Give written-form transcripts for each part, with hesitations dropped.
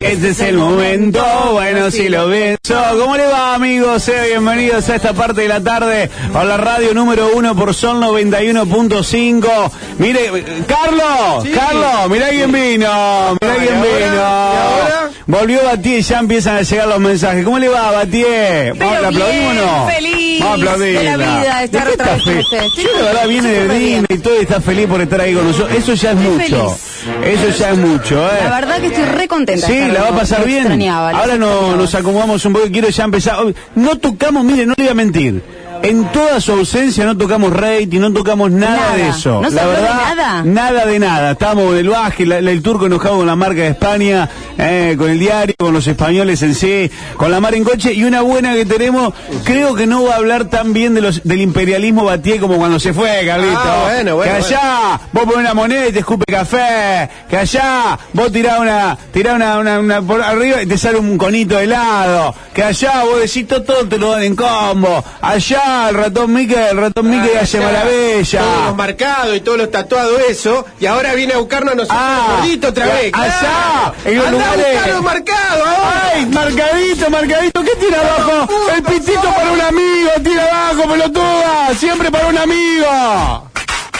Este es el momento, bueno, si lo pienso. ¿Cómo le va, amigos? Bienvenidos a esta parte de la tarde, a la radio número 1 por Sol 91.5. Mire, Carlos, sí. Carlos, mirá quién vino, mirá quién vino. Volvió Batié y ya empiezan a llegar los mensajes. ¿Cómo le va, Batié? ¿La aplaudimos o no? Feliz vamos a aplaudirla. de la vida, estar otra vez con ustedes. Yo la verdad viene de Disney y todo y está feliz por estar ahí con nosotros. Eso ya es mucho. Eso ya es mucho, La verdad que estoy re contenta. Sí, la va a pasar bien. Ahora nos acomodamos un poco, quiero ya empezar. No tocamos, mire, no le voy a mentir. En toda su ausencia no tocamos rating, no tocamos nada de eso. ¿No se habló de nada? Nada de nada. Estábamos en el baje, el turco enojado con la marca de España, con el diario, con los españoles en sí, con la mar en coche. Y una buena que tenemos, creo que no va a hablar tan bien del imperialismo Batié como cuando se fue, Carlito. Bueno, que allá vos ponés una moneda y te escupe café. Que allá vos tirás una por arriba y te sale un conito de helado. Que allá vos decís todo te lo dan en combo. Allá el ratón Mickey hace maravilla. Todos los marcados y todos los tatuados, eso. Y ahora viene a buscarnos a nosotros gordito otra vez. Allá, en los anda lugares. A buscar los marcados. Ay, marcadito, ¿qué tira abajo? El pitito para un amigo, tira abajo, pelotuda. Siempre para un amigo.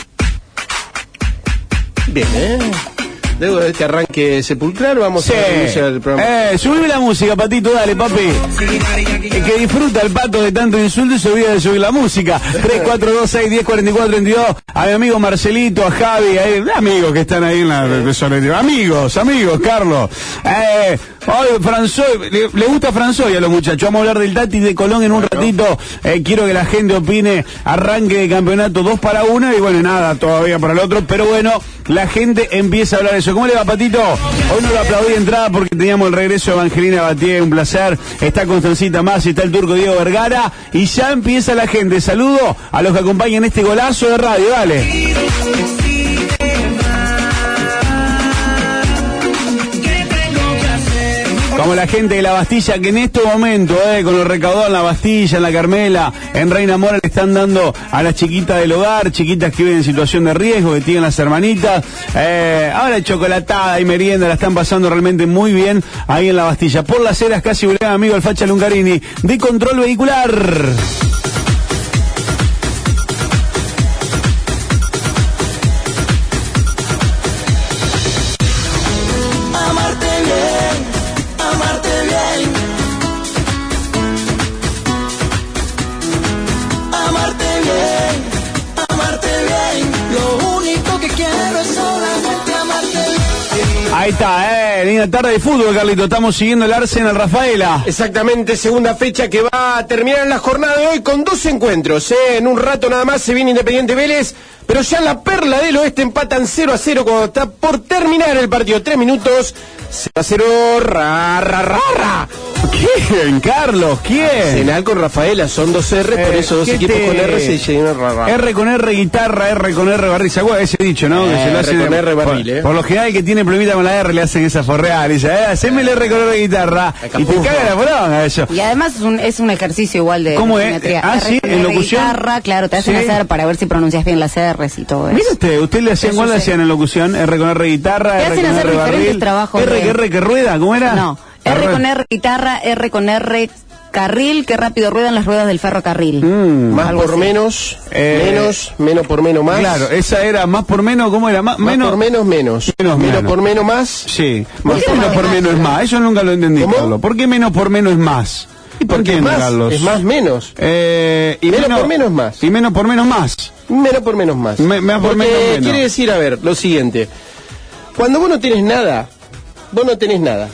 Bien, Luego de este arranque sepulcral vamos a iniciar el programa. Subime la música, Patito, dale, papi. El que disfruta el pato de tanto insulto y se olvida de subir la música. 342-610-4432. A mi amigo Marcelito, a Javi, amigos que están ahí en la soledad. Amigos, Carlos. Hoy François, le gusta François a los muchachos. Vamos a hablar del Tati de Colón en un ratito. Quiero que la gente opine. Arranque de campeonato 2-1 y bueno, nada todavía para el otro. Pero bueno, la gente empieza a hablar de eso. ¿Cómo le va, Patito? Hoy no lo aplaudí de entrada porque teníamos el regreso de Evangelina Batié, un placer. Está Constancita Masi, está el turco Diego Vergara y ya empieza la gente. Saludo a los que acompañan este golazo de radio, dale. Como la gente de la Bastilla, que en este momento, con lo recaudado en la Bastilla, en la Carmela, en Reina Mora, le están dando a las chiquitas del hogar, chiquitas que viven en situación de riesgo, que tienen las hermanitas. Ahora chocolatada y merienda, la están pasando realmente muy bien ahí en la Bastilla. Por las Heras, casi volea, amigo el Facha Lungarini, de Control Vehicular. Ahí está, linda tarde de fútbol, Carlito. Estamos siguiendo el Arsenal Rafaela. Exactamente, segunda fecha que va a terminar en la jornada de hoy con 2 encuentros. En un rato nada más se viene Independiente Vélez, pero ya la Perla del Oeste empatan 0-0 cuando está por terminar el partido. 3 minutos, 0-0, ra. ¿Quién, Carlos? ¿Quién? Arsenal con Rafaela, son 2 R, por eso 2 equipos con R se llenan ra. R con R guitarra, R con R barril. ¿Se acuerda ese dicho, no? Que se lo R con R barril, por lo general, que tiene problemita con la R le hacen esa forreada. Dice, haceme el R con R guitarra. Y te caga la poronga eso. Y además es un ejercicio igual de geometría. Sí, en locución. Guitarra, claro, te hacen hacer para ver si pronuncias bien las R's y todo eso. Mire usted le hacían, ¿cuál le hacían en locución? R con R guitarra, R con R barril. R que rueda, ¿cómo era? No. R con R guitarra, R con R carril, qué rápido ruedan las ruedas del ferrocarril. Más por menos, menos por menos más. Claro, esa era más por menos, ¿cómo era? Más por menos. Menos por menos más. Sí. ¿Por qué menos por menos es más? Eso nunca lo entendí, Carlos. ¿Por qué menos por menos es más? ¿Y por qué más? Carlos? Es más menos. Y menos por menos más. Y menos por menos más. Menos por menos más. Más por menos. Quiere decir, a ver, lo siguiente. Cuando vos no tenés nada, vos no tenés nada.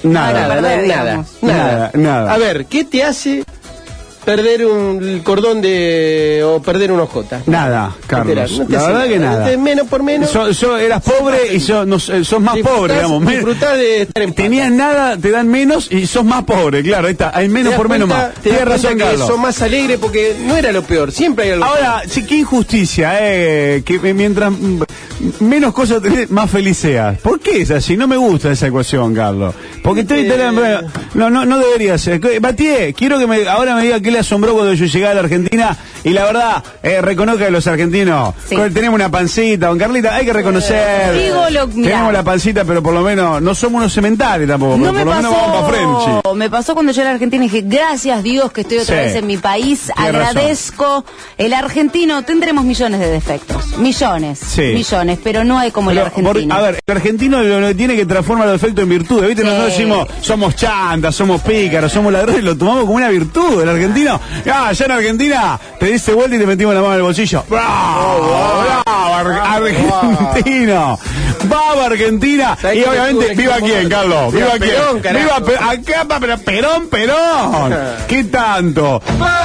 Nada. A ver, ¿qué te hace perder el cordón o perder un OJ? Nada, Carlos. La verdad que nada. Menos por menos. Eras pobre y sos más pobre, digamos. Disfrutás de estar en paz. Tenías nada, te dan menos y sos más pobre, claro, ahí está. Hay menos por menos más. Tienes razón, Carlos. Sos más alegre porque no era lo peor, siempre hay algo. Ahora, sí, qué injusticia, que mientras menos cosas tenés, más feliz seas. ¿Por qué es así? No me gusta esa ecuación, Carlos. Porque no debería ser. Batié, quiero que ahora me diga qué le asombró cuando yo llegué a la Argentina Y la verdad, reconozca que los argentinos tenemos una pancita, don Carlita, hay que reconocer. Tenemos la pancita, pero por lo menos no somos unos sementales tampoco, no pero por lo menos vamos para Frenchy. Me pasó cuando yo era argentina y dije, gracias Dios que estoy otra vez en mi país, agradezco. Razón. El argentino, tendremos millones de defectos, millones, pero no hay como el argentino. A ver, el argentino lo que tiene que transformar los defectos en virtudes, ¿viste? Nosotros decimos, somos chantas, somos pícaros, somos ladrones, lo tomamos como una virtud. El argentino, ya en Argentina, te diste vuelta y te metimos la mano en el bolsillo. ¡Bravo! Argentino! ¡Vamos, Argentina! Y obviamente, ¿viva quién, Carlos? ¿Viva quién? ¡Viva acá, pero Perón! ¿Qué tanto?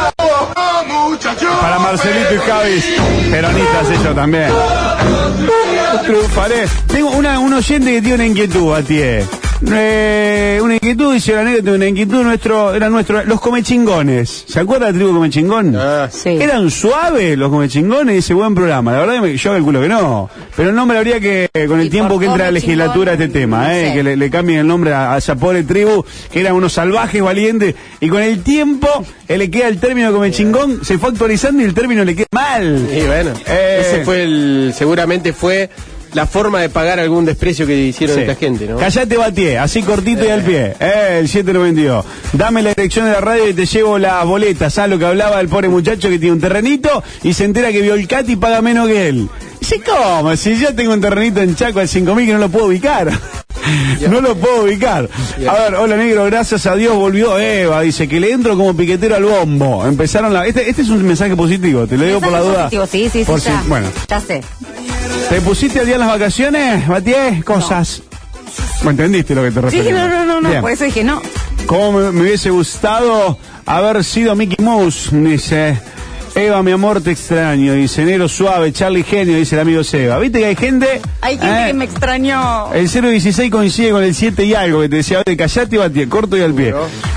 Para Marcelito y Javis, peronistas ellos también. Triunfaré. Tengo un oyente que tiene una inquietud, Atié. Una inquietud, dice la negra, una inquietud era nuestro, los comechingones. ¿Se acuerda de la tribu Comechingón? Sí. ¿Eran suaves los comechingones? Dice, buen programa. La verdad yo calculo que no. Pero el nombre habría que, con el tiempo que entra a la legislatura este tema, que le cambien el nombre a esa pobre tribu, que eran unos salvajes valientes, y con el tiempo le queda el término comechingón, se fue actualizando y el término le queda mal. Y bueno, ese fue seguramente fue la forma de pagar algún desprecio que hicieron esta gente, ¿no? Callate, Batié, así cortito y al pie. El 792. Dame la dirección de la radio y te llevo las boletas. ¿Sabes lo que hablaba el pobre muchacho que tiene un terrenito y se entera que Violcati paga menos que él? Dice, ¿cómo? Si yo tengo un terrenito en Chaco al 5.000 que no lo puedo ubicar. No lo puedo ubicar. A ver, hola negro, gracias a Dios volvió Eva. Dice que le entro como piquetero al bombo. Empezaron este es un mensaje positivo, te lo digo por la duda. Sí, ya. Bueno. Ya sé. ¿Te pusiste al día en las vacaciones, Batié? Cosas. ¿Me entendiste lo que te refería? Sí, no, por eso dije no. ¿Cómo me hubiese gustado haber sido Mickey Mouse? Dice Eva, mi amor, te extraño. Dice Nero Suave, Charlie Genio, dice el amigo Seba. ¿Viste que hay gente? Hay gente que me extrañó. El 016 coincide con el 7 y algo que te decía, callate y Batié, corto y al pie.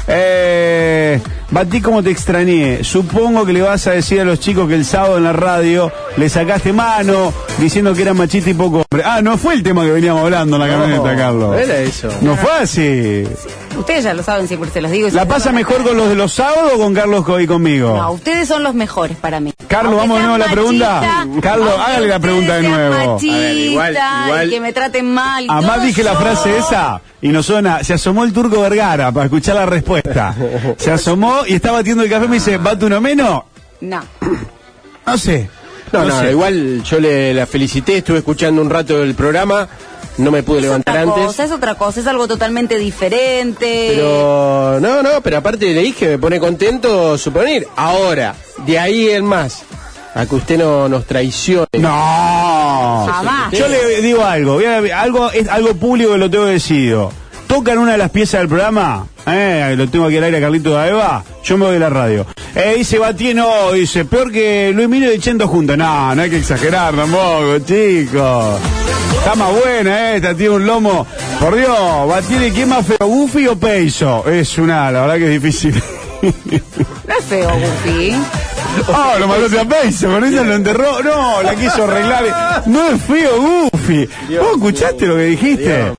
Batí, como te extrañé. Supongo que le vas a decir a los chicos que el sábado en la radio le sacaste mano diciendo que era machista y poco hombre. No fue el tema que veníamos hablando en la camioneta, Carlos. No era eso. No fue así. Ustedes ya lo saben, siempre se los digo. ¿La pasa mejor con los de los sábados o con Carlos y conmigo? No, ustedes son los mejores para mí. Carlos, vamos de nuevo a la pregunta. Carlos, hágale la pregunta de nuevo. Igual. Y que me traten mal. Además dije la frase esa y nos suena, se asomó el Turco Vergara para escuchar la respuesta. Se asomó y estaba batiendo el café y me dice, ¿bate uno menos? No. No sé. No sé. Igual yo la felicité, estuve escuchando un rato el programa. No me pude levantar antes. Es otra cosa, es algo totalmente diferente. Pero, pero aparte le dije, me pone contento suponer. Ahora, de ahí en más, a que usted no nos traicione. No. Jamás. Yo le digo algo, es algo público que lo tengo decidido. Tocan una de las piezas del programa, lo tengo aquí al aire a Carlito de Eva, yo me voy de la radio. Dice Batié, no, dice, peor que Luis Mino y Chento juntos. No hay que exagerar tampoco, chicos. Está más buena esta, tiene un lomo. Por Dios, Batié, ¿quién más feo, Goofy o Peiso? La verdad que es difícil. No es feo, Goofy. Lo malote a Peiso, con ella lo enterró. No, la quiso arreglar. No es feo, Goofy. ¿Vos escuchaste lo que dijiste?